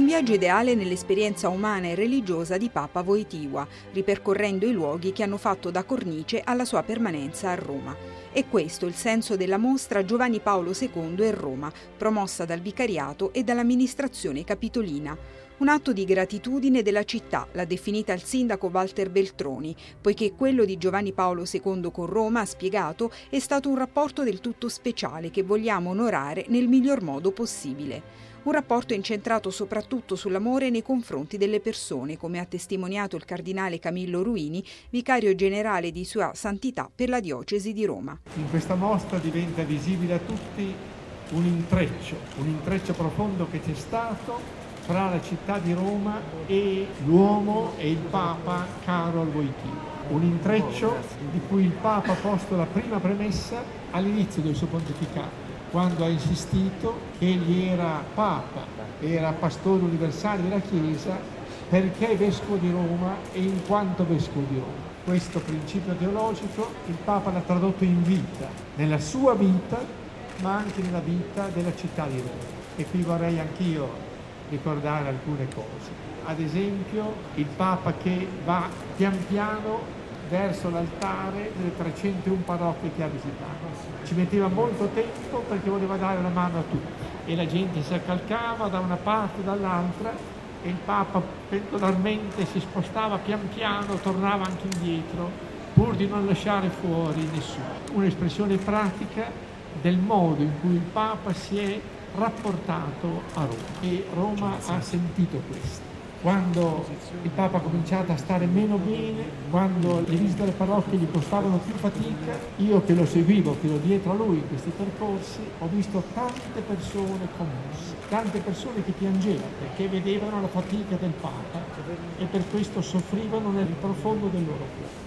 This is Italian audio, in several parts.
Un viaggio ideale nell'esperienza umana e religiosa di Papa Wojtyła, ripercorrendo i luoghi che hanno fatto da cornice alla sua permanenza a Roma. È questo il senso della mostra Giovanni Paolo II e Roma, promossa dal Vicariato e dall'amministrazione capitolina. Un atto di gratitudine della città, l'ha definita il sindaco Walter Veltroni, poiché quello di Giovanni Paolo II con Roma, ha spiegato, è stato un rapporto del tutto speciale che vogliamo onorare nel miglior modo possibile. Un rapporto incentrato soprattutto sull'amore nei confronti delle persone, come ha testimoniato il cardinale Camillo Ruini, vicario generale di Sua Santità per la diocesi di Roma. In questa mostra diventa visibile a tutti un intreccio profondo che c'è stato fra la città di Roma e l'uomo e il Papa Karol Wojtyła. Un intreccio di cui il Papa ha posto la prima premessa all'inizio del suo pontificato, quando ha insistito che egli era Papa, era Pastore universale della Chiesa, perché Vescovo di Roma e in quanto Vescovo di Roma. Questo principio teologico il Papa l'ha tradotto in vita, nella sua vita, ma anche nella vita della città di Roma. E qui vorrei anch'io ricordare alcune cose. Ad esempio, il Papa che va pian piano verso l'altare delle 301 parrocchie che ha visitato. Ci metteva molto tempo perché voleva dare la mano a tutti e la gente si accalcava da una parte e dall'altra e il Papa pendolarmente si spostava pian piano, tornava anche indietro pur di non lasciare fuori nessuno. Un'espressione pratica del modo in cui il Papa si è rapportato a Roma e Roma ha sentito questo. Quando il Papa ha cominciato a stare meno bene, quando le visite alle parrocchie gli costavano più fatica, io che lo seguivo, che ero dietro a lui in questi percorsi, ho visto tante persone commosse, tante persone che piangevano perché vedevano la fatica del Papa e per questo soffrivano nel profondo del loro cuore.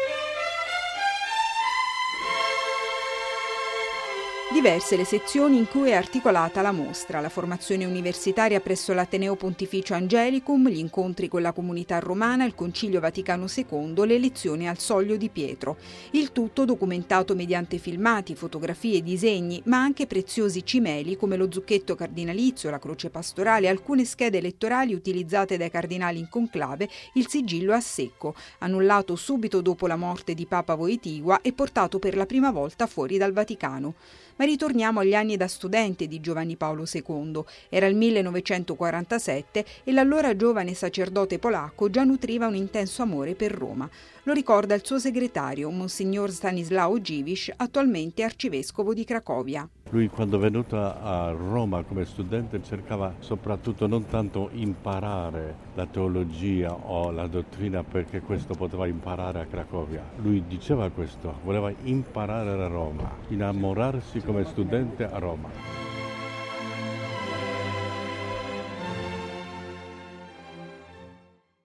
Diverse le sezioni in cui è articolata la mostra: la formazione universitaria presso l'Ateneo Pontificio Angelicum, gli incontri con la comunità romana, il Concilio Vaticano II, le lezioni al Soglio di Pietro. Il tutto documentato mediante filmati, fotografie e disegni, ma anche preziosi cimeli come lo zucchetto cardinalizio, la croce pastorale, alcune schede elettorali utilizzate dai cardinali in conclave, il sigillo a secco, annullato subito dopo la morte di Papa Wojtyła e portato per la prima volta fuori dal Vaticano. Ma ritorniamo agli anni da studente di Giovanni Paolo II. Era il 1947 e l'allora giovane sacerdote polacco già nutriva un intenso amore per Roma. Lo ricorda il suo segretario, Monsignor Stanislao Dziwisz, attualmente arcivescovo di Cracovia. Lui, quando è venuto a Roma come studente, cercava soprattutto non tanto imparare la teologia o la dottrina, perché questo poteva imparare a Cracovia. Lui diceva questo, voleva imparare a Roma, innamorarsi come studente a Roma.